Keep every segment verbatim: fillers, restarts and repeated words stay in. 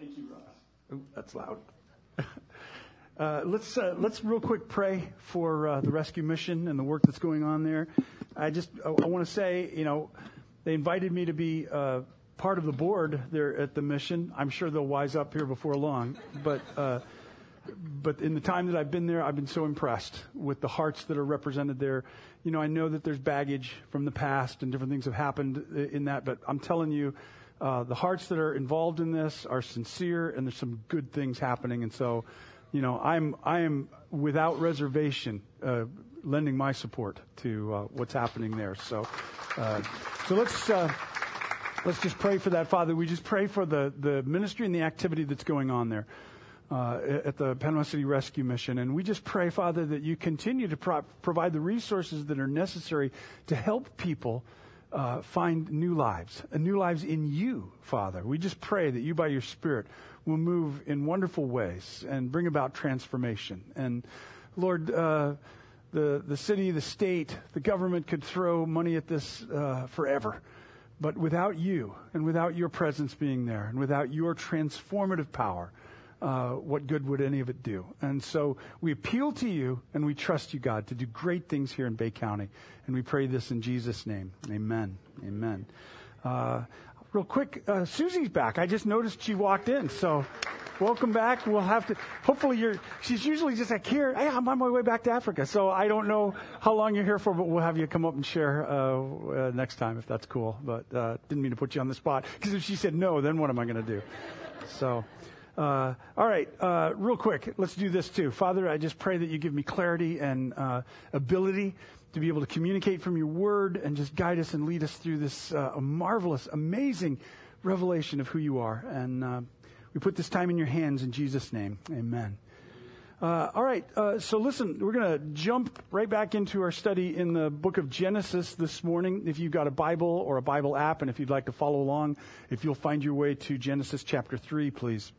Thank you, Ross. Ooh, that's loud. uh, let's uh, let's real quick pray for uh, the rescue mission and the work that's going on there. I just I, I want to say, you know, they invited me to be uh, part of the board there at the mission. I'm sure they'll wise up here before long, but. Uh, But in the time that I've been there, I've been so impressed with the hearts that are represented there. You know, I know that there's baggage from the past and different things have happened in that, but I'm telling you, uh, the hearts that are involved in this are sincere, and there's some good things happening. And so, you know, I'm I am without reservation uh, lending my support to uh, what's happening there. So, uh, so let's uh, let's just pray for that, Father. We just pray for the the ministry and the activity that's going on there. Uh, at the Panama City Rescue Mission. And we just pray, Father, that you continue to pro- provide the resources that are necessary to help people uh, find new lives, uh, new lives in you, Father. We just pray that you, by your Spirit, will move in wonderful ways and bring about transformation. And Lord, uh, the, the city, the state, the government could throw money at this uh, forever. But without you and without your presence being there and without your transformative power, Uh, what good would any of it do? And so we appeal to you and we trust you, God, to do great things here in Bay County. And we pray this in Jesus' name. Amen. Amen. Uh, real quick, uh, Susie's back. I just noticed she walked in. So welcome back. We'll have to, hopefully you're, she's usually just like, here, hey, I'm on my way back to Africa. So I don't know how long you're here for, but we'll have you come up and share uh, uh, next time if that's cool. But uh, didn't mean to put you on the spot, because if she said no, then what am I going to do? So... Uh, all right, uh, real quick, let's do this too. Father, I just pray that you give me clarity and uh, ability to be able to communicate from your word and just guide us and lead us through this uh, marvelous, amazing revelation of who you are. And uh, we put this time in your hands in Jesus' name. Amen. Uh, all right, uh, so listen, we're going to jump right back into our study in the book of Genesis this morning. If you've got a Bible or a Bible app, and if you'd like to follow along, if you'll find your way to Genesis chapter three, please.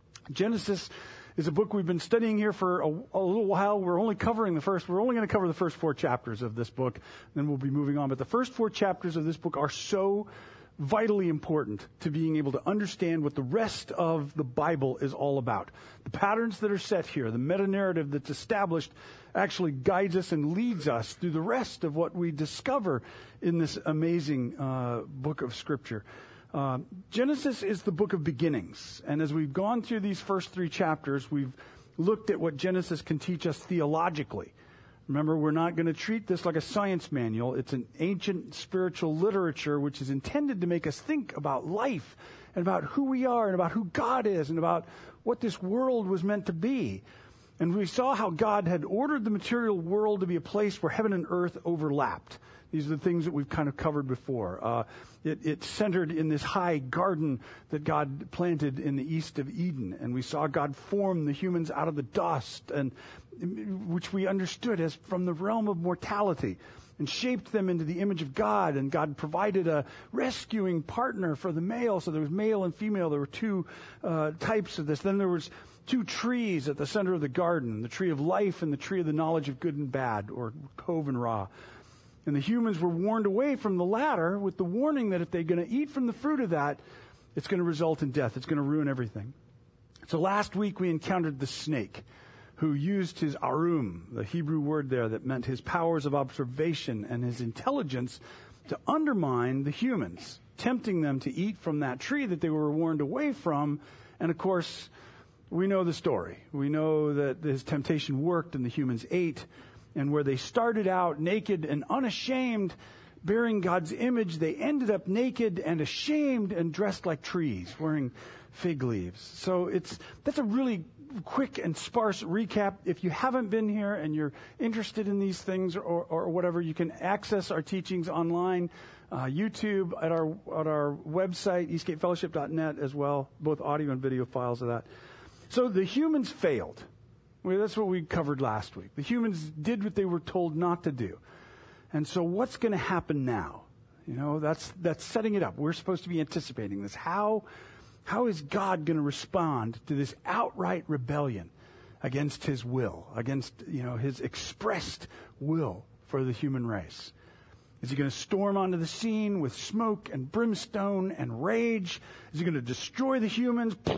Genesis is a book we've been studying here for a, a little while. We're only covering the first, we're only going to cover the first four chapters of this book, then we'll be moving on. But the first four chapters of this book are so vitally important to being able to understand what the rest of the Bible is all about. The patterns that are set here, the meta-narrative that's established, actually guides us and leads us through the rest of what we discover in this amazing uh, book of Scripture. Uh, Genesis is the book of beginnings. And as we've gone through these first three chapters, we've looked at what Genesis can teach us theologically. Remember, we're not going to treat this like a science manual. It's an ancient spiritual literature which is intended to make us think about life and about who we are and about who God is and about what this world was meant to be. And we saw how God had ordered the material world to be a place where heaven and earth overlapped. These are the things that we've kind of covered before. Uh, it, it's centered in this high garden that God planted in the east of Eden. And we saw God form the humans out of the dust, and which we understood as from the realm of mortality, and shaped them into the image of God. And God provided a rescuing partner for the male. So there was male and female. There were two uh, types of this. Then there was two trees at the center of the garden, the tree of life and the tree of the knowledge of good and bad, or Tov and Ra. And the humans were warned away from the latter with the warning that if they're going to eat from the fruit of that, it's going to result in death. It's going to ruin everything. So last week we encountered the snake, who used his arum, the Hebrew word there that meant his powers of observation and his intelligence, to undermine the humans, tempting them to eat from that tree that they were warned away from. And of course, we know the story. We know that his temptation worked and the humans ate. And where they started out naked and unashamed, bearing God's image, they ended up naked and ashamed and dressed like trees, wearing fig leaves. So it's that's a really quick and sparse recap. If you haven't been here and you're interested in these things or, or whatever, you can access our teachings online, uh, YouTube, at our at our website, eastgate fellowship dot net as well, both audio and video files of that. So the humans failed. Well, that's what we covered last week. The humans did what they were told not to do. And so what's going to happen now? You know, that's that's setting it up. We're supposed to be anticipating this. How how is God going to respond to this outright rebellion against his will, against, you know, his expressed will for the human race? Is he going to storm onto the scene with smoke and brimstone and rage? Is he going to destroy the humans?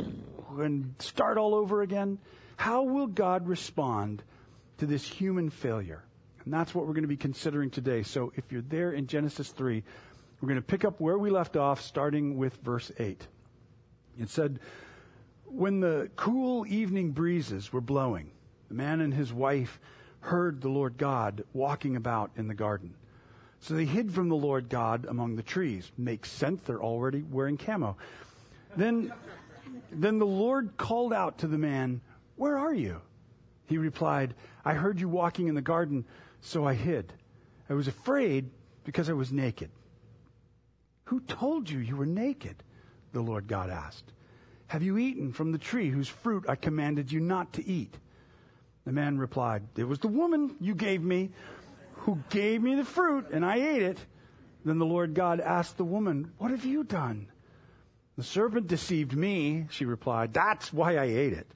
and start all over again? How will God respond to this human failure? And that's what we're going to be considering today. So if you're there in Genesis three, we're going to pick up where we left off, starting with verse eight. It said, when the cool evening breezes were blowing, the man and his wife heard the Lord God walking about in the garden. So they hid from the Lord God among the trees. Makes sense, they're already wearing camo. Then, then the Lord called out to the man, "Where are you?" He replied, "I heard you walking in the garden, so I hid. I was afraid because I was naked." "Who told you you were naked?" the Lord God asked. "Have you eaten from the tree whose fruit I commanded you not to eat?" The man replied, "It was the woman you gave me who gave me the fruit, and I ate it." Then the Lord God asked the woman, "What have you done?" "The serpent deceived me," she replied. "That's why I ate it."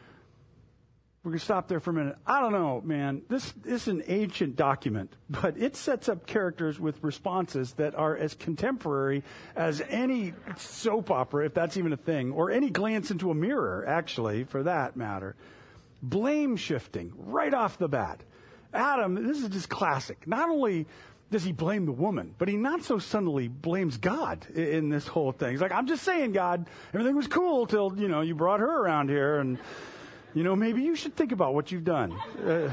We're going to stop there for a minute. I don't know, man. This, this is an ancient document, but it sets up characters with responses that are as contemporary as any soap opera, if that's even a thing, or any glance into a mirror, actually, for that matter. Blame shifting right off the bat. Adam, this is just classic. Not only does he blame the woman, but he not so subtly blames God in this whole thing. He's like, "I'm just saying, God, everything was cool till, you know, you brought her around here, and, you know, maybe you should think about what you've done." Uh,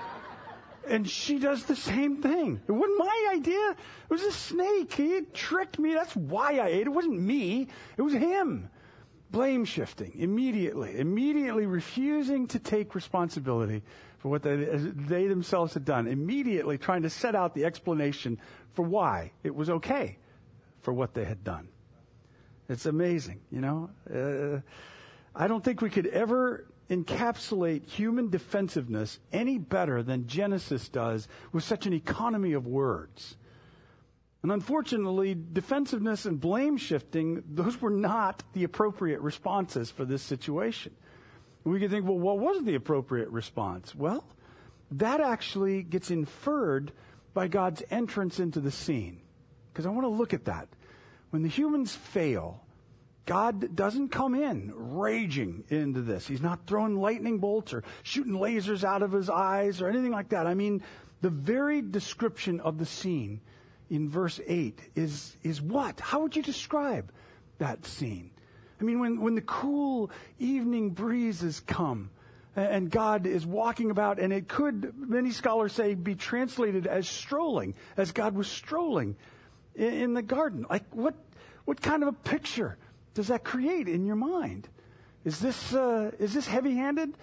and she does the same thing. It wasn't my idea. It was a snake. He tricked me. That's why I ate it. It wasn't me. It was him. Blame shifting immediately, immediately refusing to take responsibility for what they, they themselves had done, immediately trying to set out the explanation for why it was okay for what they had done. It's amazing, you know. Uh, I don't think we could ever encapsulate human defensiveness any better than Genesis does with such an economy of words. And unfortunately, defensiveness and blame shifting, those were not the appropriate responses for this situation. We could think, well, what was the appropriate response? Well, that actually gets inferred by God's entrance into the scene. Because I want to look at that. When the humans fail, God doesn't come in raging into this. He's not throwing lightning bolts or shooting lasers out of his eyes or anything like that. I mean, the very description of the scene in verse eight is, is what? How would you describe that scene? I mean, when, when the cool evening breezes come and God is walking about, and it could, many scholars say, be translated as strolling, as God was strolling in, in the garden. Like, what, what kind of a picture does that create in your mind? Is this, uh, is this heavy-handed?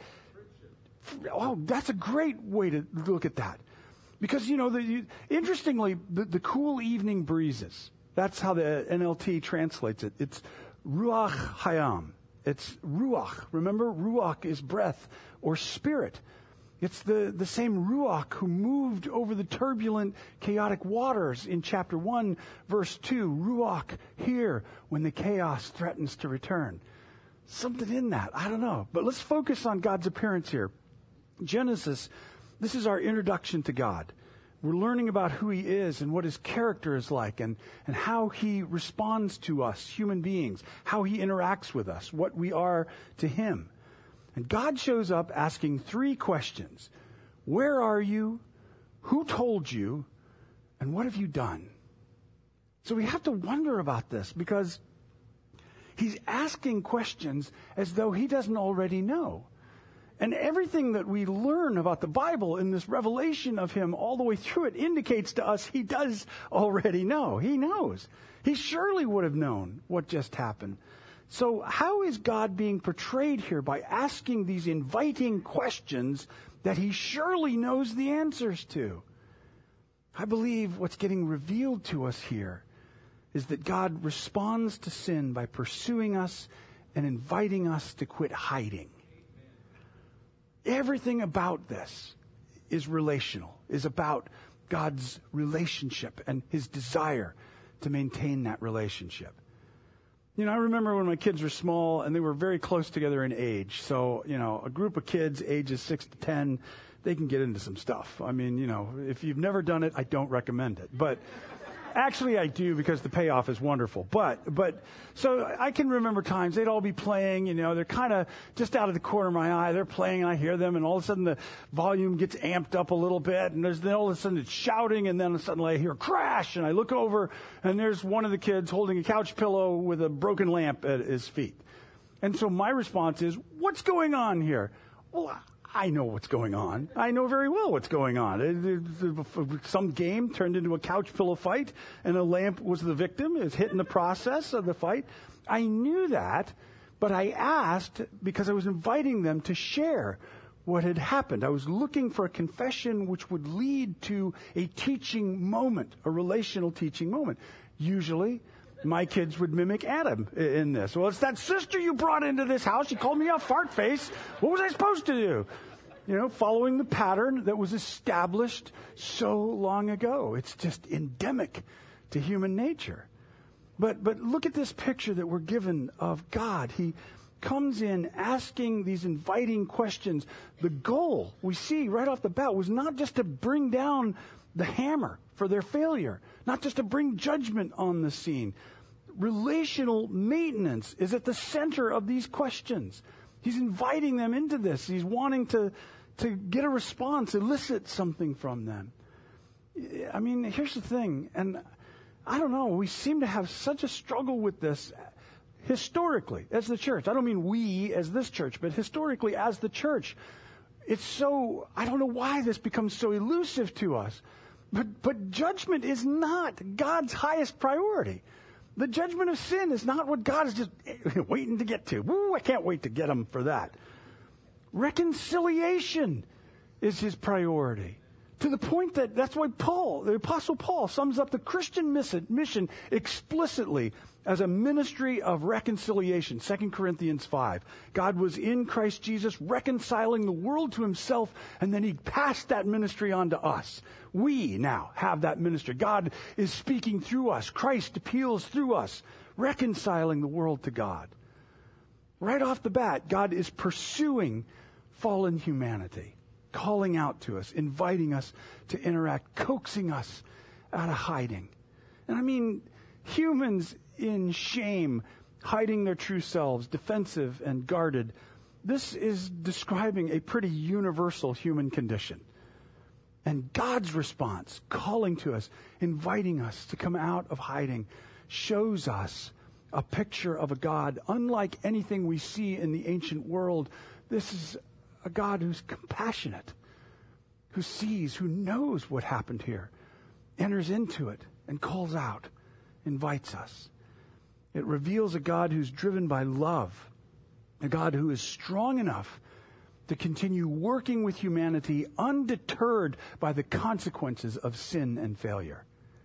Oh, that's a great way to look at that. Because, you know, the, you, interestingly, the, the cool evening breezes, that's how the N L T translates it. It's Ruach Hayam. It's Ruach. Remember, Ruach is breath or spirit. It's the, the same Ruach who moved over the turbulent, chaotic waters in chapter one, verse two. Ruach here when the chaos threatens to return. Something in that. I don't know. But let's focus on God's appearance here. Genesis, this is our introduction to God. We're learning about who he is and what his character is like, and, and how he responds to us, human beings, how he interacts with us, what we are to him. And God shows up asking three questions. Where are you? Who told you? And what have you done? So we have to wonder about this, because he's asking questions as though he doesn't already know. And everything that we learn about the Bible in this revelation of him all the way through it indicates to us he does already know. He knows. He surely would have known what just happened. So how is God being portrayed here by asking these inviting questions that he surely knows the answers to? I believe what's getting revealed to us here is that God responds to sin by pursuing us and inviting us to quit hiding. Everything about this is relational, is about God's relationship and his desire to maintain that relationship. You know, I remember when my kids were small and they were very close together in age. So, you know, a group of kids ages six to ten, they can get into some stuff. I mean, you know, if you've never done it, I don't recommend it. But Actually, I do, because the payoff is wonderful. But, but, so I can remember times they'd all be playing, you know, they're kind of just out of the corner of my eye. They're playing and I hear them, and all of a sudden the volume gets amped up a little bit, and there's, then all of a sudden it's shouting, and then suddenly I hear crash, and I look over, and there's one of the kids holding a couch pillow with a broken lamp at his feet. And so my response is, what's going on here? Well, I know what's going on. I know very well what's going on. Some game turned into a couch pillow fight, and a lamp was the victim. It was hit in the process of the fight. I knew that, but I asked because I was inviting them to share what had happened. I was looking for a confession which would lead to a teaching moment, a relational teaching moment. Usually, my kids would mimic Adam in this. Well, it's that sister you brought into this house. She called me a fart face. What was I supposed to do? You know, following the pattern that was established so long ago. It's just endemic to human nature. But but look at this picture that we're given of God. He comes in asking these inviting questions. The goal, we see right off the bat, was not just to bring down the hammer for their failure, not just to bring judgment on the scene. Relational maintenance is at the center of these questions. He's inviting them into this. He's wanting to, to get a response, elicit something from them. I mean, here's the thing, and I don't know, we seem to have such a struggle with this historically as the church. I don't mean we as this church, but historically as the church. It's so, I don't know why this becomes so elusive to us. But, but judgment is not God's highest priority. The judgment of sin is not what God is just waiting to get to. Woo, I can't wait to get him for that. Reconciliation is his priority. To the point that that's why Paul, the Apostle Paul, sums up the Christian mission explicitly as a ministry of reconciliation. Second Corinthians five. God was in Christ Jesus reconciling the world to himself, and then he passed that ministry on to us. We now have that ministry. God is speaking through us. Christ appeals through us, reconciling the world to God. Right off the bat, God is pursuing fallen humanity, calling out to us, inviting us to interact, coaxing us out of hiding. And I mean, humans in shame, hiding their true selves, defensive and guarded. This is describing a pretty universal human condition. And God's response, calling to us, inviting us to come out of hiding, shows us a picture of a God unlike anything we see in the ancient world. This is a God who's compassionate, who sees, who knows what happened here, enters into it and calls out, invites us. It reveals a God who's driven by love, a God who is strong enough to continue working with humanity undeterred by the consequences of sin and failure.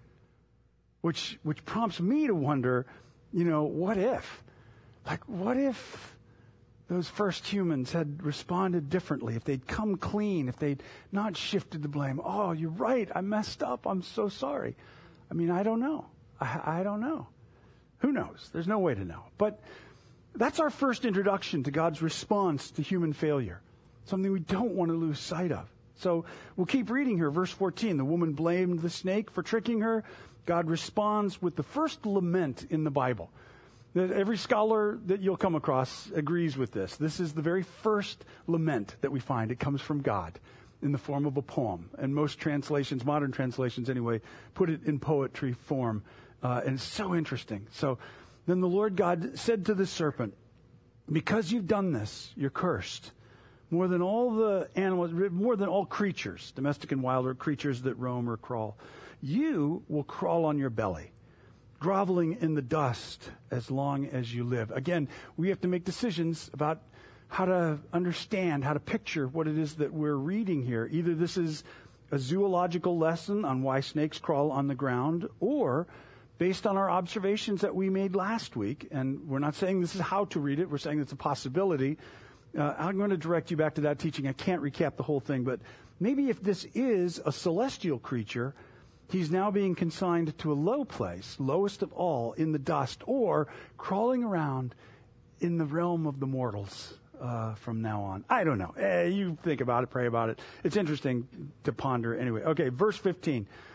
Which, which prompts me to wonder, you know, what if? Like, what if those first humans had responded differently, if they'd come clean, if they'd not shifted the blame? Oh, you're right, I messed up, I'm so sorry. I mean, I don't know. I, I don't know. Who knows? There's no way to know. But that's our first introduction to God's response to human failure, something we don't want to lose sight of. So we'll keep reading here. Verse fourteen, the woman blamed the snake for tricking her. God responds with the first lament in the Bible. Every scholar that you'll come across agrees with this. This is the very first lament that we find. It comes from God in the form of a poem. And most translations, modern translations anyway, put it in poetry form. Uh, and it's so interesting. So then the Lord God said to the serpent, because you've done this, you're cursed. More than all the animals, more than all creatures, domestic and wild, or creatures that roam or crawl. You will crawl on your belly, groveling in the dust as long as you live. Again, we have to make decisions about how to understand, how to picture what it is that we're reading here. Either this is a zoological lesson on why snakes crawl on the ground, or based on our observations that we made last week, and we're not saying this is how to read it, we're saying it's a possibility. Uh, I'm going to direct you back to that teaching. I can't recap the whole thing, but maybe if this is a celestial creature, he's now being consigned to a low place, lowest of all, in the dust, or crawling around in the realm of the mortals uh, from now on. I don't know. Eh, you think about it, pray about it. It's interesting to ponder anyway. Okay, verse fifteen.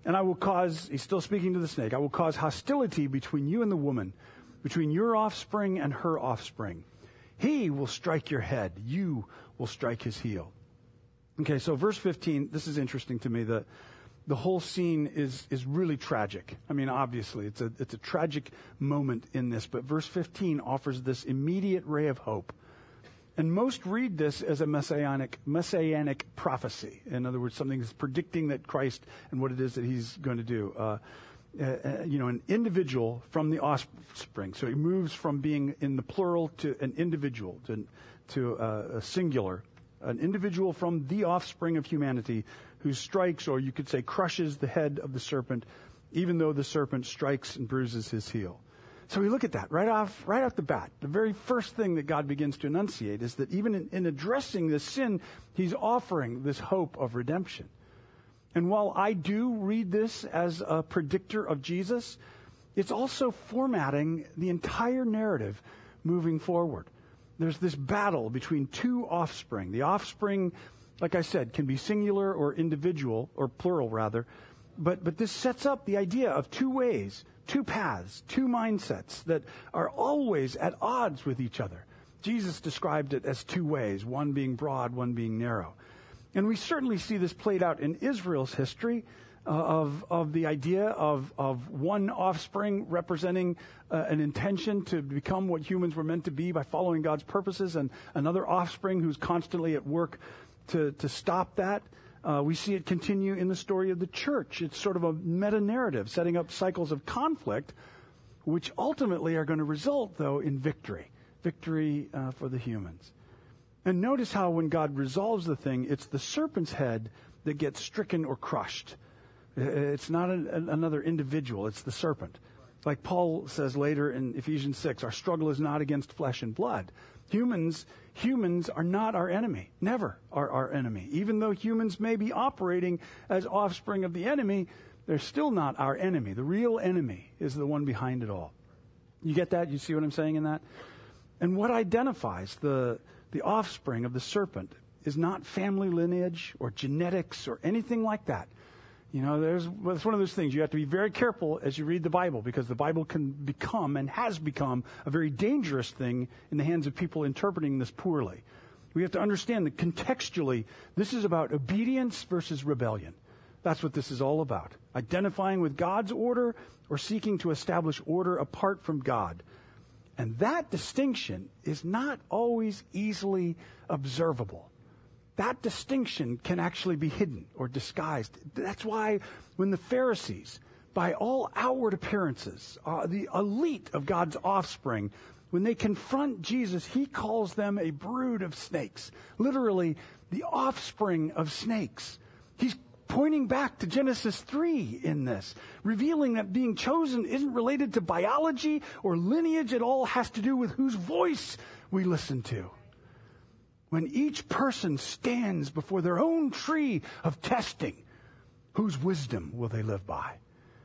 And I will cause, he's still speaking to the snake, I will cause hostility between you and the woman, between your offspring and her offspring. He will strike your head, you will strike his heel. Okay, so verse fifteen, this is interesting to me. The, the whole scene is, is really tragic. I mean, obviously, it's a, it's a tragic moment in this, but verse fifteen offers this immediate ray of hope. And most read this as a messianic, messianic prophecy. In other words, something that's predicting that Christ and what it is that he's going to do. Uh, uh, you know, an individual from the offspring. So he moves from being in the plural to an individual, to, to uh, a singular. An individual from the offspring of humanity who strikes, or you could say crushes, the head of the serpent, even though the serpent strikes and bruises his heel. So we look at that right off, right off the bat. The very first thing that God begins to enunciate is that even in, in addressing this sin, he's offering this hope of redemption. And while I do read this as a predictor of Jesus, it's also formatting the entire narrative moving forward. There's this battle between two offspring. The offspring, like I said, can be singular or individual, or plural rather. But, but this sets up the idea of two ways, two paths, two mindsets that are always at odds with each other. Jesus described it as two ways, one being broad, one being narrow. And we certainly see this played out in Israel's history uh, of, of the idea of, of one offspring representing uh, an intention to become what humans were meant to be by following God's purposes, and another offspring who's constantly at work to, to stop that. Uh, we see it continue in the story of the church. It's sort of a meta-narrative, setting up cycles of conflict, which ultimately are going to result, though, in victory. Victory uh, for the humans. And notice how when God resolves the thing, it's the serpent's head that gets stricken or crushed. It's not an, another individual, it's the serpent. Like Paul says later in Ephesians six, our struggle is not against flesh and blood. Humans, humans are not our enemy, never are our enemy. Even though humans may be operating as offspring of the enemy, they're still not our enemy. The real enemy is the one behind it all. You get that? You see what I'm saying in that? And what identifies the, the offspring of the serpent is not family lineage or genetics or anything like that. You know, there's, well, it's one of those things. You have to be very careful as you read the Bible, because the Bible can become and has become a very dangerous thing in the hands of people interpreting this poorly. We have to understand that contextually, this is about obedience versus rebellion. That's what this is all about. Identifying with God's order or seeking to establish order apart from God. And that distinction is not always easily observable. That distinction can actually be hidden or disguised. That's why when the Pharisees, by all outward appearances, uh, the elite of God's offspring, when they confront Jesus, he calls them a brood of snakes. Literally, the offspring of snakes. He's pointing back to Genesis three in this, revealing that being chosen isn't related to biology or lineage. It all has to do with whose voice we listen to. When each person stands before their own tree of testing, whose wisdom will they live by?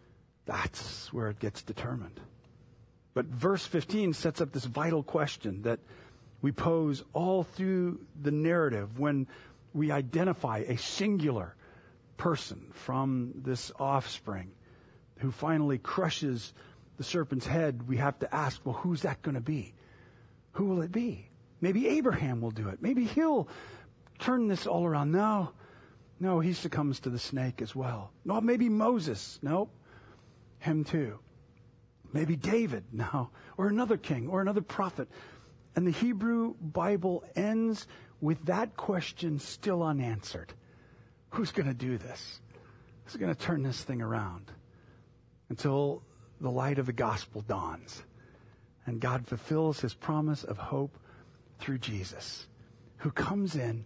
That's where it gets determined. But verse fifteen sets up this vital question that we pose all through the narrative when we identify a singular person from this offspring who finally crushes the serpent's head. We have to ask, well, who's that going to be? Who will it be? Maybe Abraham will do it. Maybe he'll turn this all around. No, no, he succumbs to the snake as well. No, maybe Moses. Nope, him too. Maybe David. No, or another king or another prophet. And the Hebrew Bible ends with that question still unanswered. Who's going to do this? Who's going to turn this thing around? Until the light of the gospel dawns and God fulfills his promise of hope through Jesus, who comes in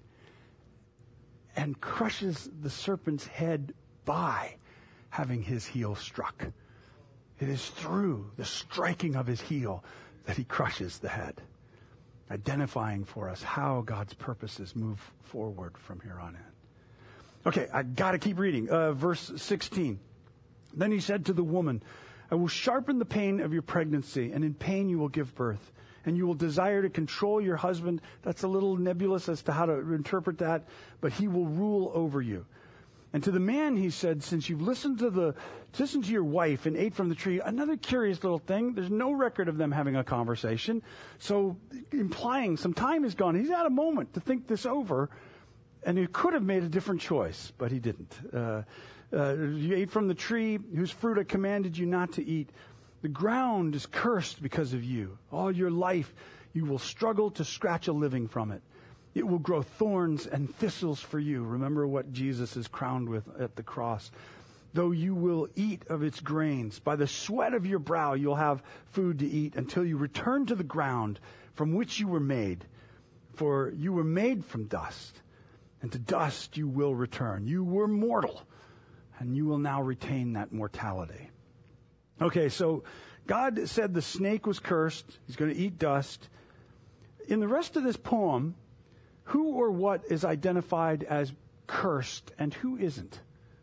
and crushes the serpent's head by having his heel struck. It is through the striking of his heel that he crushes the head, identifying for us how God's purposes move forward from here on in. Okay, I got to keep reading. Uh, verse sixteen. Then he said to the woman, I will sharpen the pain of your pregnancy, and in pain you will give birth. And you will desire to control your husband. That's a little nebulous as to how to interpret that, but he will rule over you. And to the man he said, since you've listened to the listened to your wife and ate from the tree, another curious little thing, there's no record of them having a conversation. So implying some time has gone. He's had a moment to think this over, and he could have made a different choice, but he didn't. Uh, uh, you ate from the tree whose fruit I commanded you not to eat. The ground is cursed because of you. All your life you will struggle to scratch a living from it. It will grow thorns and thistles for you. Remember what Jesus is crowned with at the cross. Though you will eat of its grains, by the sweat of your brow you'll have food to eat until you return to the ground from which you were made. For you were made from dust, and to dust you will return. You were mortal, and you will now retain that mortality. Okay, so God said the snake was cursed. He's going to eat dust. In the rest of this poem, who or what is identified as cursed and who isn't?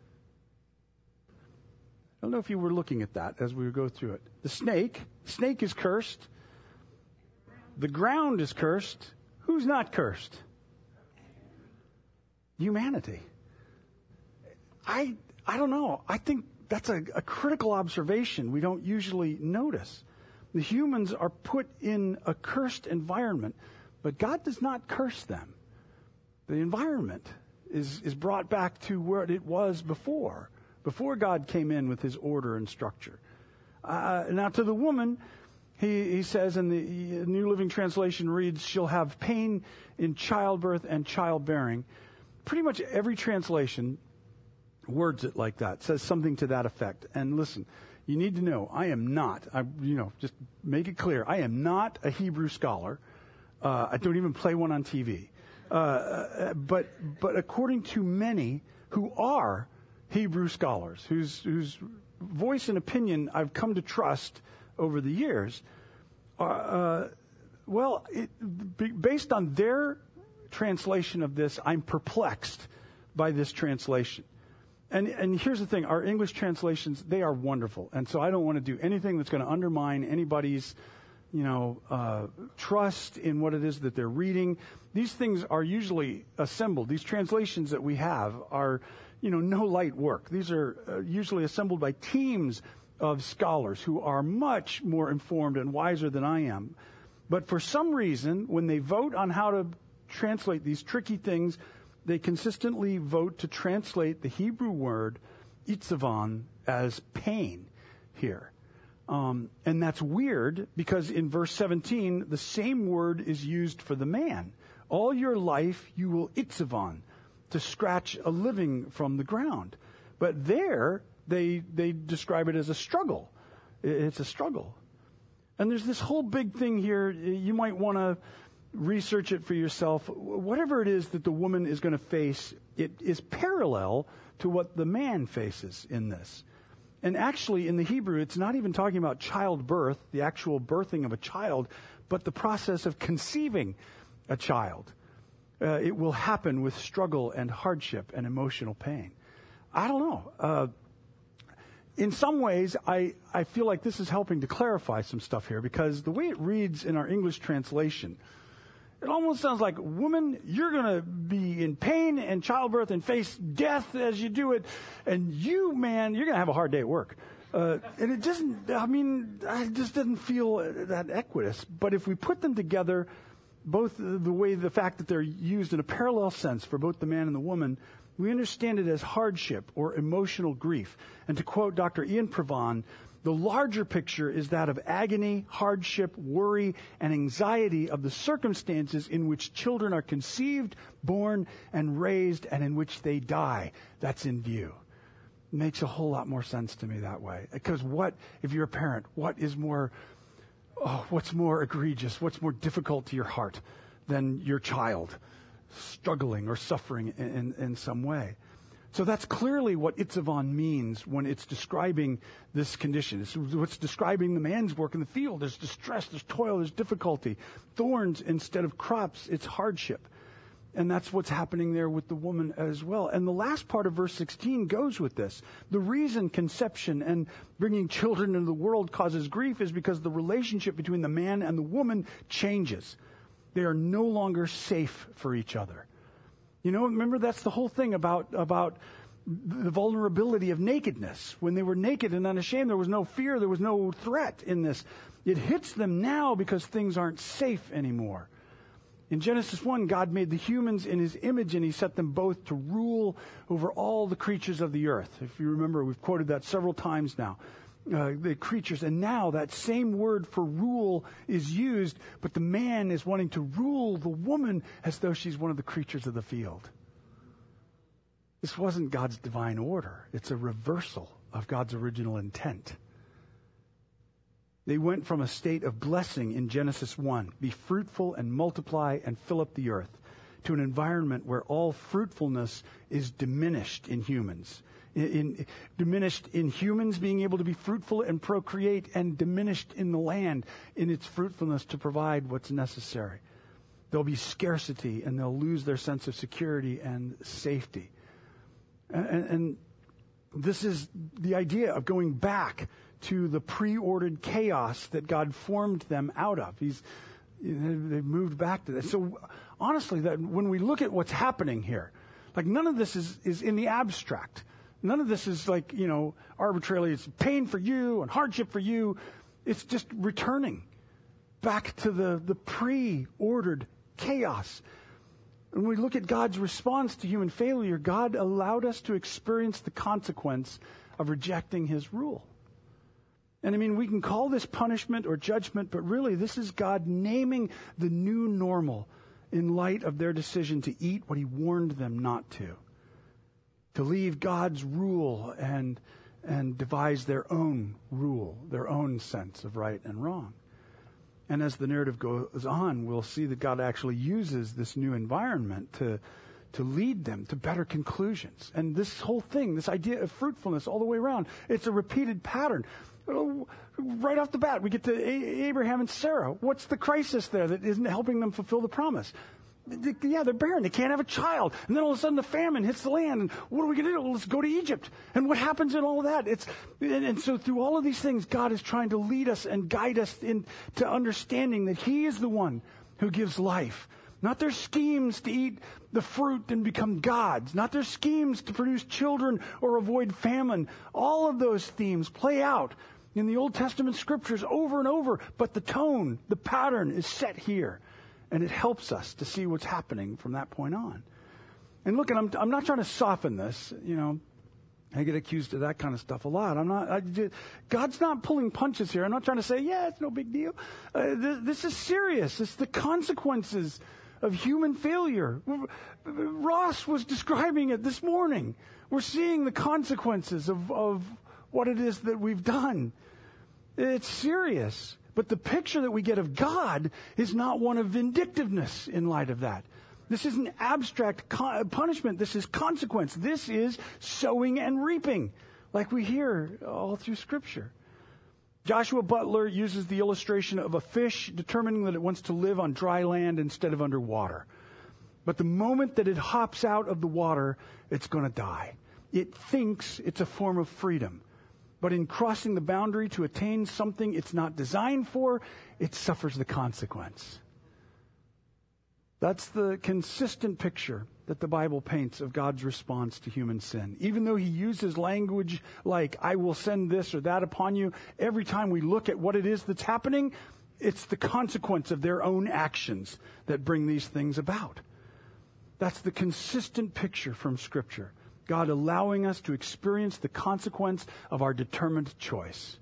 I don't know if you were looking at that as we go through it. The snake, snake is cursed. The ground is cursed. Who's not cursed? Humanity. I I don't know. I think that's a, a critical observation we don't usually notice. The humans are put in a cursed environment, but God does not curse them. The environment is, is brought back to where it was before, before God came in with his order and structure. Uh, now to the woman, he, he says in the New Living Translation reads, she'll have pain in childbirth and childbearing. Pretty much every translation words it like that, says something to that effect. And listen, you need to know, I am not, I, you know, just make it clear, I am not a Hebrew scholar. Uh, I don't even play one on T V. Uh, but but according to many who are Hebrew scholars, whose whose voice and opinion I've come to trust over the years, uh, uh, well, it, based on their translation of this, I'm perplexed by this translation. And and here's the thing, our English translations, they are wonderful. And so I don't want to do anything that's going to undermine anybody's, you know, uh, trust in what it is that they're reading. These things are usually assembled. These translations that we have are, you know, no light work. These are uh, usually assembled by teams of scholars who are much more informed and wiser than I am. But for some reason, when they vote on how to translate these tricky things, they consistently vote to translate the Hebrew word itzavon as pain here. Um, and that's weird because in verse seventeen, the same word is used for the man. All your life you will itzavon, to scratch a living from the ground. But there, they they describe it as a struggle. It's a struggle. And there's this whole big thing here. You might want to research it for yourself. Whatever it is that the woman is going to face, it is parallel to what the man faces in this. And actually, in the Hebrew, it's not even talking about childbirth, the actual birthing of a child, but the process of conceiving a child. Uh, it will happen with struggle and hardship and emotional pain. I don't know. Uh, in some ways, I, I feel like this is helping to clarify some stuff here, because the way it reads in our English translation, it almost sounds like, woman, you're going to be in pain and childbirth and face death as you do it. And you, man, you're going to have a hard day at work. Uh, and it doesn't, I mean, it just doesn't feel that equitous. But if we put them together, both the way, the fact that they're used in a parallel sense for both the man and the woman, we understand it as hardship or emotional grief. And to quote Doctor Ian Provon, the larger picture is that of agony, hardship, worry, and anxiety of the circumstances in which children are conceived, born, and raised, and in which they die. That's in view. It makes a whole lot more sense to me that way. Because what, if you're a parent, what is more, oh, what's more egregious, what's more difficult to your heart than your child struggling or suffering in, in, in some way? So that's clearly what itzavon means when it's describing this condition. It's what's describing the man's work in the field. There's distress, there's toil, there's difficulty. Thorns instead of crops, it's hardship. And that's what's happening there with the woman as well. And the last part of verse sixteen goes with this. The reason conception and bringing children into the world causes grief is because the relationship between the man and the woman changes. They are no longer safe for each other. You know, remember, that's the whole thing about, about the vulnerability of nakedness. When they were naked and unashamed, there was no fear, there was no threat in this. It hits them now because things aren't safe anymore. In Genesis one, God made the humans in his image, and he set them both to rule over all the creatures of the earth. If you remember, we've quoted that several times now. Uh, the creatures. And now that same word for rule is used, but the man is wanting to rule the woman as though she's one of the creatures of the field. This wasn't God's divine order. It's a reversal of God's original intent. They went from a state of blessing in Genesis one, be fruitful and multiply and fill up the earth, to an environment where all fruitfulness is diminished in humans. In, in, diminished in humans being able to be fruitful and procreate, and diminished in the land in its fruitfulness to provide what's necessary. There'll be scarcity, and they'll lose their sense of security and safety. And, and, and this is the idea of going back to the pre-ordered chaos that God formed them out of. He's, they've moved back to that. So honestly, that when we look at what's happening here, like none of this is, is in the abstract. None of this is like, you know, arbitrarily, it's pain for you and hardship for you. It's just returning back to the, the pre-ordered chaos. When we look at God's response to human failure, God allowed us to experience the consequence of rejecting his rule. And I mean, we can call this punishment or judgment, but really this is God naming the new normal in light of their decision to eat what he warned them not to. To leave God's rule and, and devise their own rule, their own sense of right and wrong. And as the narrative goes on, we'll see that God actually uses this new environment to, to lead them to better conclusions. And this whole thing, this idea of fruitfulness all the way around, it's a repeated pattern. Right off the bat, we get to A- Abraham and Sarah. What's the crisis there that isn't helping them fulfill the promise? Yeah, they're barren. They can't have a child. And then all of a sudden the famine hits the land. And what are we going to do? Well, let's go to Egypt. And what happens in all of that? It's, and, and so through all of these things, God is trying to lead us and guide us into understanding that he is the one who gives life. Not their schemes to eat the fruit and become gods. Not their schemes to produce children or avoid famine. All of those themes play out in the Old Testament scriptures over and over. But the tone, the pattern is set here. And it helps us to see what's happening from that point on. And look, and I'm, I'm not trying to soften this. You know, I get accused of that kind of stuff a lot. I'm not. I, God's not pulling punches here. I'm not trying to say, yeah, it's no big deal. Uh, this, this is serious. It's the consequences of human failure. Ross was describing it this morning. We're seeing the consequences of, of what it is that we've done. It's serious. But the picture that we get of God is not one of vindictiveness in light of that. This isn't abstract con- punishment. This is consequence. This is sowing and reaping, like we hear all through Scripture. Joshua Butler uses the illustration of a fish determining that it wants to live on dry land instead of underwater. But the moment that it hops out of the water, it's going to die. It thinks it's a form of freedom. But in crossing the boundary to attain something it's not designed for, it suffers the consequence. That's the consistent picture that the Bible paints of God's response to human sin. Even though he uses language like, I will send this or that upon you, every time we look at what it is that's happening, it's the consequence of their own actions that bring these things about. That's the consistent picture from Scripture. God allowing us to experience the consequence of our determined choice.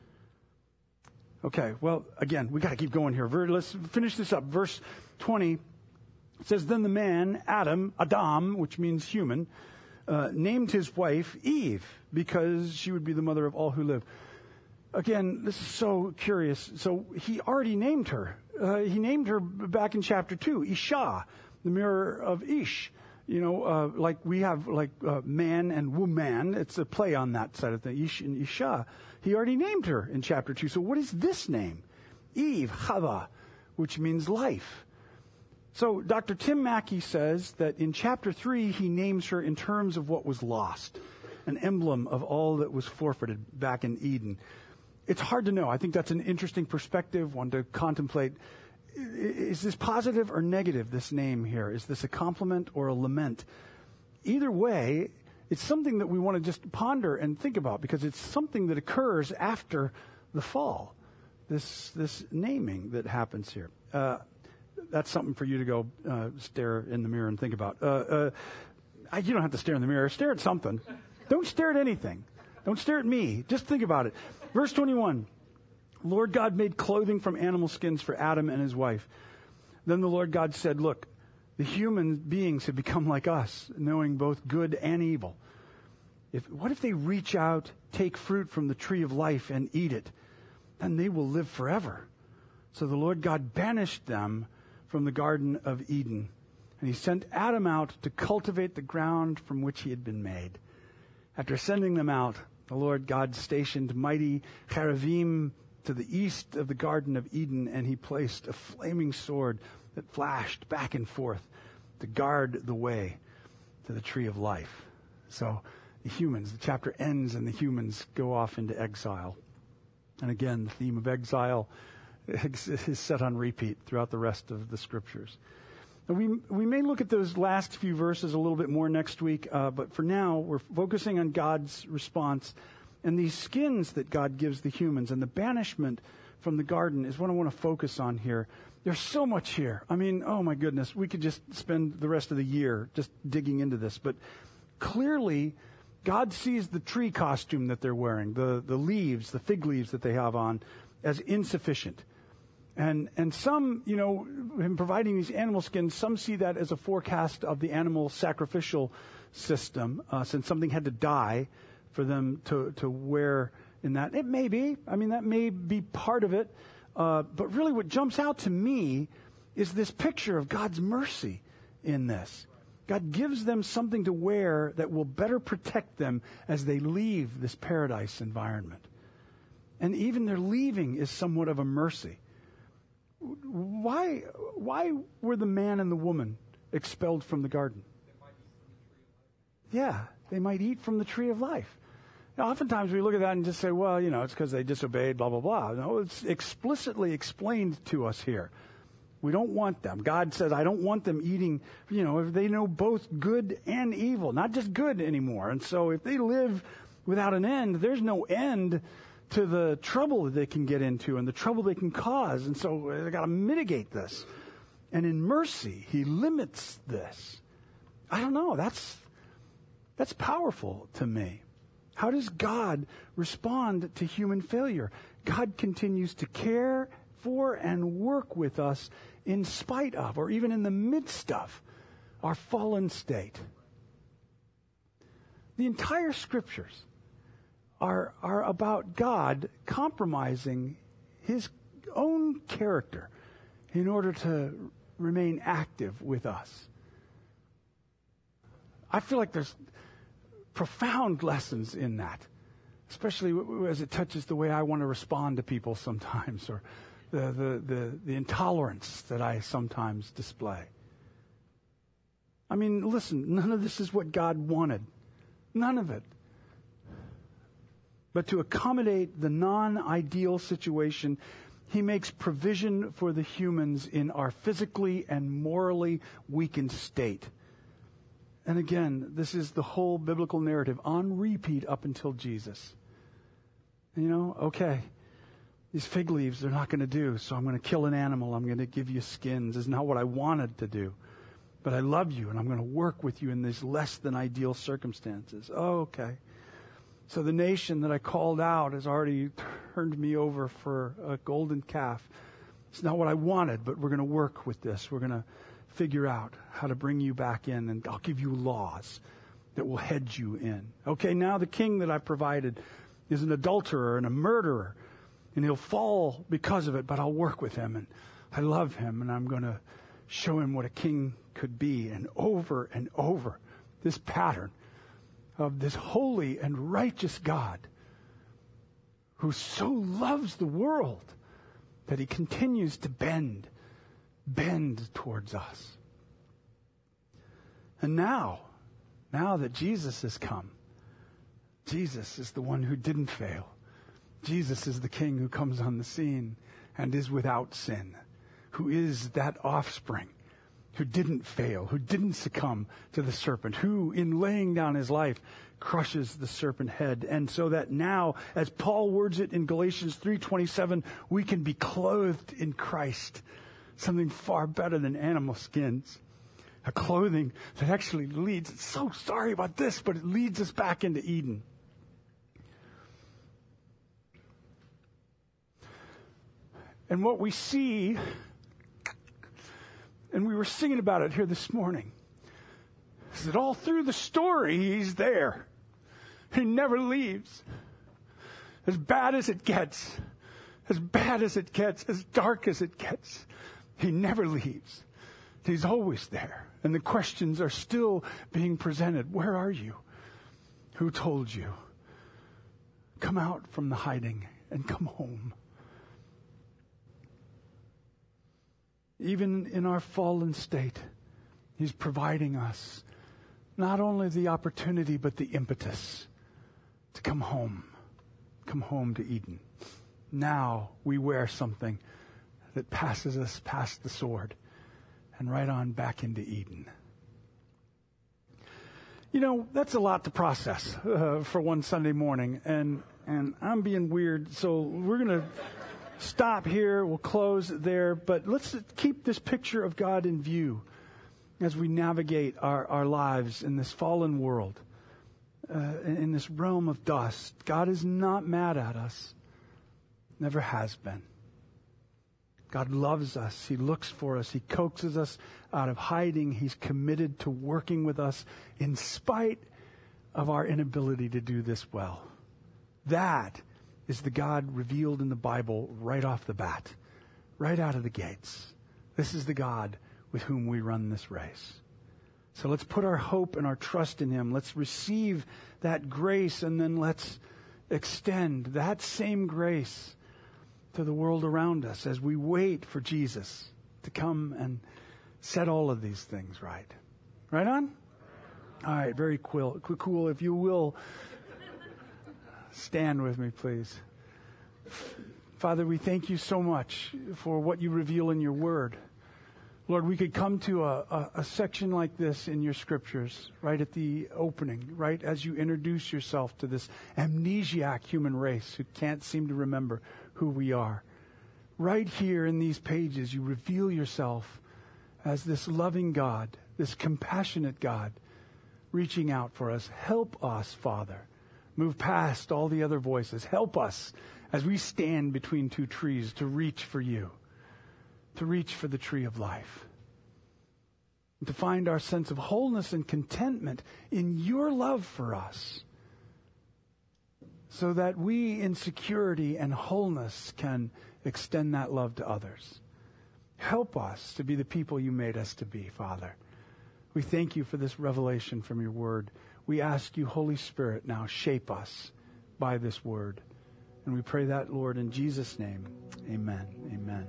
Okay, well, again, we got to keep going here. Let's finish this up. Verse twenty says, Then the man, Adam, Adam, which means human, uh, named his wife Eve, because she would be the mother of all who live. Again, this is so curious. So he already named her. Uh, he named her back in chapter two, Isha, the mirror of Ish. You know, uh, like we have like uh, man and woman. It's a play on that side of things. Ish and Isha. He already named her in chapter two. So what is this name? Eve, Chava, which means life. So Doctor Tim Mackey says that in chapter three, he names her in terms of what was lost, an emblem of all that was forfeited back in Eden. It's hard to know. I think that's an interesting perspective, one to contemplate. Is this positive or negative, this name here? Is this a compliment or a lament? Either way, it's something that we want to just ponder and think about because it's something that occurs after the fall. This this naming that happens here. Uh, that's something for you to go uh, stare in the mirror and think about. Uh, uh, I, you don't have to stare in the mirror. Stare at something. Don't stare at anything. Don't stare at me. Just think about it. Verse twenty-one. Lord God made clothing from animal skins for Adam and his wife. Then the Lord God said, look, the human beings have become like us, knowing both good and evil. If, what if they reach out, take fruit from the tree of life and eat it? Then they will live forever. So the Lord God banished them from the Garden of Eden. And he sent Adam out to cultivate the ground from which he had been made. After sending them out, the Lord God stationed mighty cherubim to the east of the Garden of Eden, and he placed a flaming sword that flashed back and forth to guard the way to the tree of life. So the humans, the chapter ends and the humans go off into exile. And again, the theme of exile is set on repeat throughout the rest of the scriptures. And we we may look at those last few verses a little bit more next week, uh, but for now, we're focusing on God's response. And these skins that God gives the humans and the banishment from the garden is what I want to focus on here. There's so much here. I mean, oh my goodness, we could just spend the rest of the year just digging into this. But clearly, God sees the tree costume that they're wearing, the, the leaves, the fig leaves that they have on, as insufficient. And and some, you know, in providing these animal skins, some see that as a forecast of the animal sacrificial system, uh, since something had to die for them to, to wear in that. It may be. I mean, that may be part of it. Uh, but really what jumps out to me is this picture of God's mercy in this. God gives them something to wear that will better protect them as they leave this paradise environment. And even their leaving is somewhat of a mercy. Why, why were the man and the woman expelled from the garden? Yeah, they might eat from the tree of life. Now, oftentimes we look at that and just say, well, you know, it's because they disobeyed, blah, blah, blah. No, it's explicitly explained to us here. We don't want them. God says, I don't want them eating, you know, if they know both good and evil, not just good anymore. And so if they live without an end, there's no end to the trouble that they can get into and the trouble they can cause. And so they've got to mitigate this. And in mercy, he limits this. I don't know. That's, that's powerful to me. How does God respond to human failure? God continues to care for and work with us in spite of, or even in the midst of, our fallen state. The entire scriptures are, are about God compromising his own character in order to remain active with us. I feel like there's profound lessons in that, especially as it touches the way I want to respond to people sometimes, or the, the, the, the intolerance that I sometimes display. I mean, listen, none of this is what God wanted. None of it. But to accommodate the non-ideal situation, he makes provision for the humans in our physically and morally weakened state. And again, this is the whole biblical narrative on repeat up until Jesus. And you know, okay, these fig leaves, they're not going to do, so I'm going to kill an animal. I'm going to give you skins. It's not what I wanted to do. But I love you, and I'm going to work with you in these less than ideal circumstances. Oh, okay. So the nation that I called out has already turned me over for a golden calf. It's not what I wanted, but we're going to work with this. We're going to figure out how to bring you back in, and I'll give you laws that will hedge you in. Okay, now the king that I provided is an adulterer and a murderer, and he'll fall because of it, but I'll work with him, and I love him, and I'm going to show him what a king could be. And over and over, this pattern of this holy and righteous God who so loves the world that he continues to bend bend towards us. And now, now that Jesus has come, Jesus is the one who didn't fail. Jesus is the king who comes on the scene and is without sin, who is that offspring who didn't fail, who didn't succumb to the serpent, who in laying down his life crushes the serpent head. And so that now, as Paul words it in Galatians three twenty-seven, we can be clothed in Christ, something far better than animal skins. A clothing that actually leads, so sorry about this, but it leads us back into Eden. And what we see, and we were singing about it here this morning, is that all through the story, he's there. He never leaves. As bad as it gets, as bad as it gets, as dark as it gets, he never leaves. He's always there. And the questions are still being presented. Where are you? Who told you? Come out from the hiding and come home. Even in our fallen state, he's providing us not only the opportunity, but the impetus to come home. Come home to Eden. Now we wear something that passes us past the sword and right on back into Eden. You know, that's a lot to process uh, for one Sunday morning, and and I'm being weird, so we're going to stop here. We'll close there, but let's keep this picture of God in view as we navigate our, our lives in this fallen world, uh, in this realm of dust. God is not mad at us, never has been. God loves us. He looks for us. He coaxes us out of hiding. He's committed to working with us in spite of our inability to do this well. That is the God revealed in the Bible right off the bat, right out of the gates. This is the God with whom we run this race. So let's put our hope and our trust in him. Let's receive that grace, and then let's extend that same grace to the world around us as we wait for Jesus to come and set all of these things right. Right on? All right, very cool. Cool. If you will, stand with me, please. Father, we thank you so much for what you reveal in your word. Lord, we could come to a, a, a section like this in your scriptures, right at the opening, right as you introduce yourself to this amnesiac human race who can't seem to remember who we are. Right here in these pages, you reveal yourself as this loving God, this compassionate God, reaching out for us. Help us, Father. Move past all the other voices. Help us as we stand between two trees to reach for you, to reach for the tree of life, and to find our sense of wholeness and contentment in your love for us, so that we in security and wholeness can extend that love to others. Help us to be the people you made us to be, Father. We thank you for this revelation from your word. We ask you, Holy Spirit, now shape us by this word. And we pray that, Lord, in Jesus' name. Amen. Amen.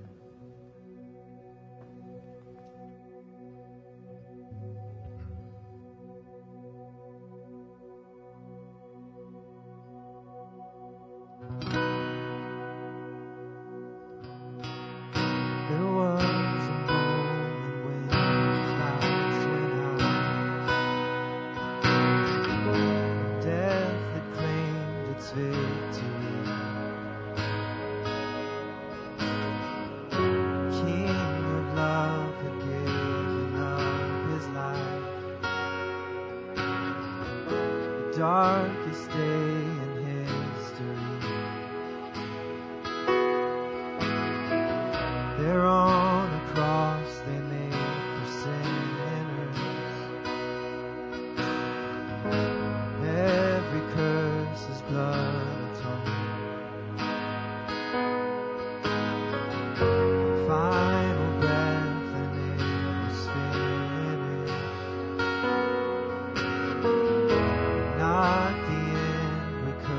Darkest day in history, there on a cross they made for sinners. Every curse is blood atoned. Final breath and it was finished. Not the end we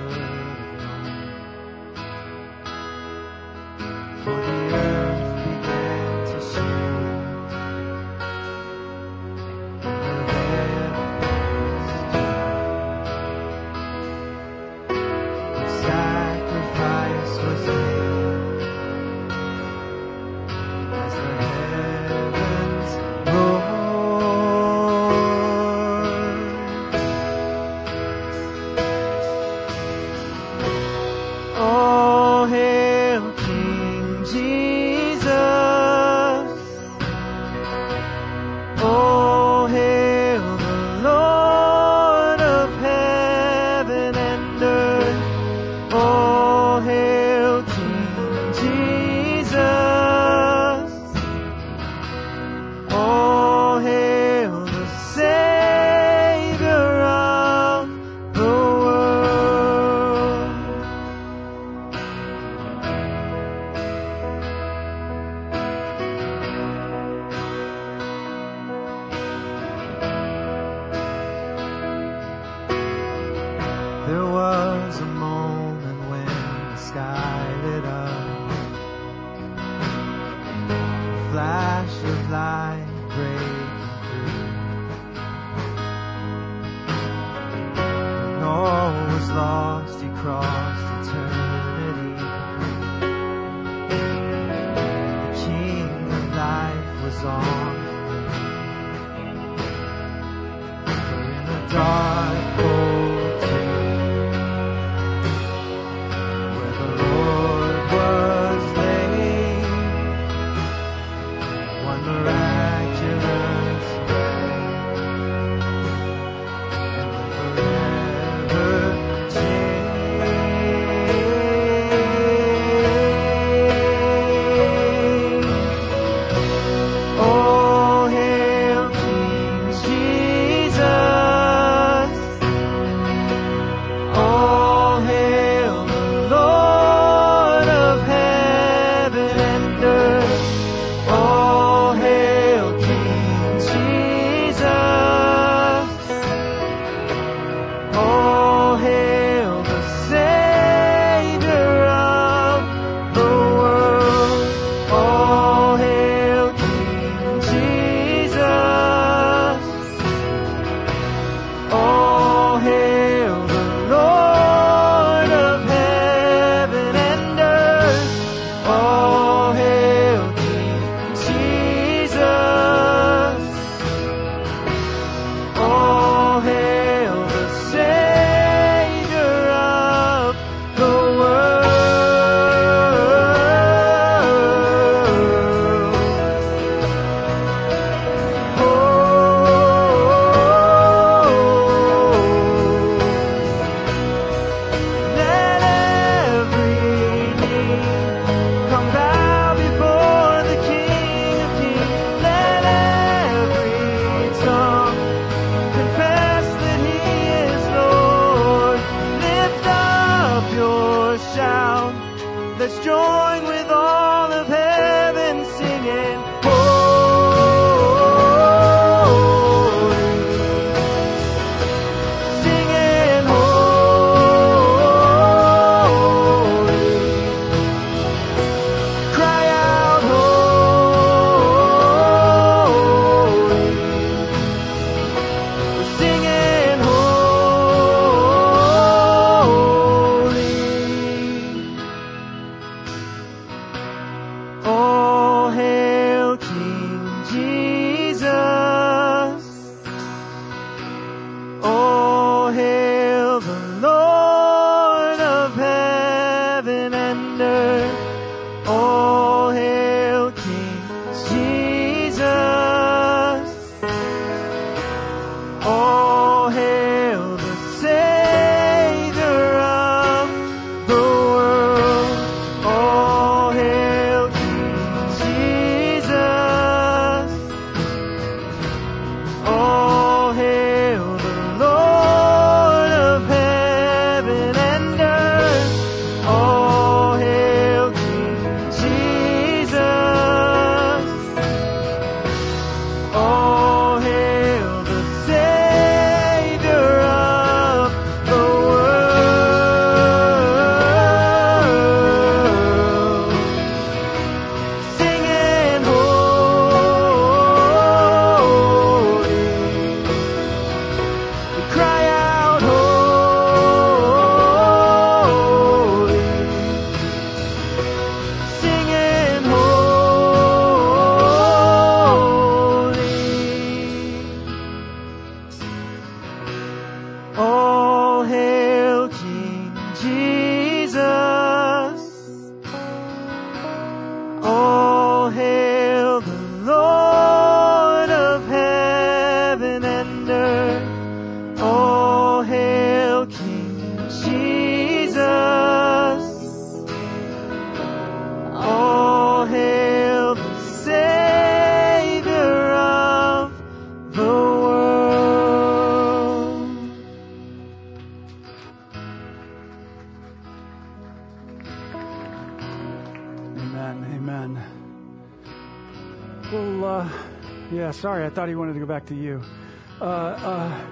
Yeah, sorry. I thought he wanted to go back to you. Uh, uh,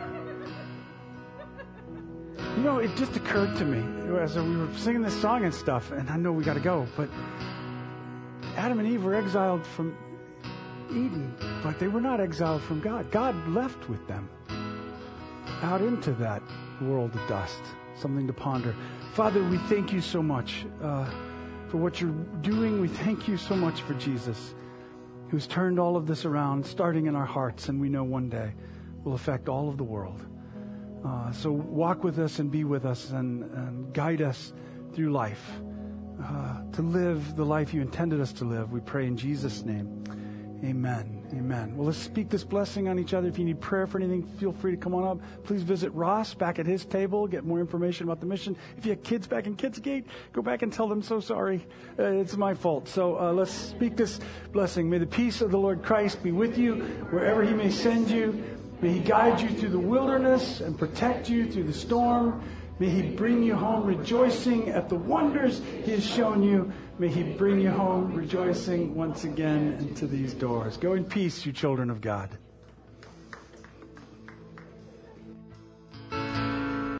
you know, it just occurred to me as we were singing this song and stuff, and I know we got to go, but Adam and Eve were exiled from Eden, but they were not exiled from God. God left with them out into that world of dust, something to ponder. Father, we thank you so much uh, for what you're doing. We thank you so much for Jesus, who's turned all of this around, starting in our hearts, and we know one day will affect all of the world. Uh, so walk with us and be with us and, and guide us through life, uh, to live the life you intended us to live. We pray in Jesus' name. Amen. Amen. Well, let's speak this blessing on each other. If you need prayer for anything, feel free to come on up. Please visit Ross back at his table, get more information about the mission. If you have kids back in Kids Gate, go back and tell them, so sorry. Uh, it's my fault. So uh, let's speak this blessing. May the peace of the Lord Christ be with you wherever he may send you. May he guide you through the wilderness and protect you through the storm. May he bring you home rejoicing at the wonders he has shown you. May he bring you home rejoicing once again into these doors. Go in peace, you children of God.